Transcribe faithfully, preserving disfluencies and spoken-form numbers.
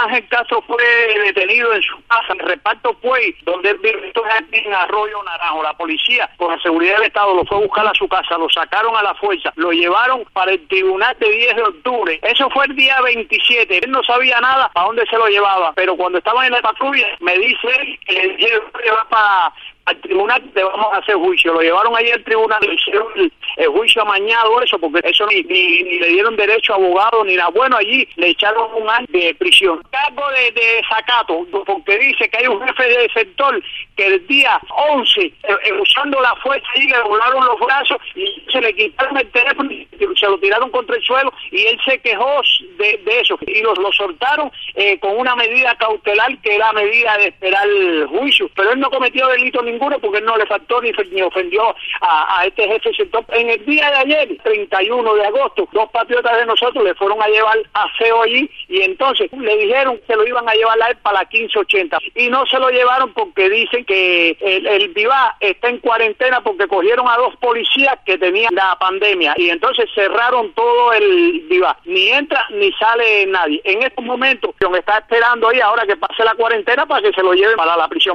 Ángel Castro fue detenido en su casa, en Reparto Puey, donde él vive, esto es aquí en Arroyo Naranjo. La policía, con la seguridad del Estado, lo fue a buscar a su casa, lo sacaron a la fuerza, lo llevaron para el tribunal de diez de octubre. Eso fue el día veintisiete. Él no sabía nada a dónde se lo llevaba, pero cuando estaban en la patrulla, me dice él que le dijeron que va para al tribunal, te vamos a hacer juicio. Lo llevaron ahí al tribunal, le hicieron el, el juicio amañado, eso, porque eso ni, ni, ni le dieron derecho a abogado ni nada. Bueno, allí le echaron un año de prisión. Cargo de, de desacato, porque dice que hay un jefe de sector que el día once, eh, usando la fuerza ahí, le volaron los brazos y se le quitaron el teléfono y se lo tiraron contra el suelo, y él se quejó de, de eso y los lo soltaron eh, con una medida cautelar, que era la medida de esperar el juicio. Pero él no cometió delito ninguno, porque él no le faltó ni, ni ofendió a, a este jefe de sector. En el día de ayer, treinta y uno de agosto, dos patriotas de nosotros le fueron a llevar aseo allí, y entonces le dijeron que lo iban a llevar a él para la quince ochenta, y no se lo llevaron porque dicen que el, el Vivá está en cuarentena porque cogieron a dos policías que tenían la pandemia, y entonces cerraron todo el Vivá. Ni entra ni sale nadie. En estos momentos, está esperando ahí ahora que pase la cuarentena para que se lo lleven para la prisión.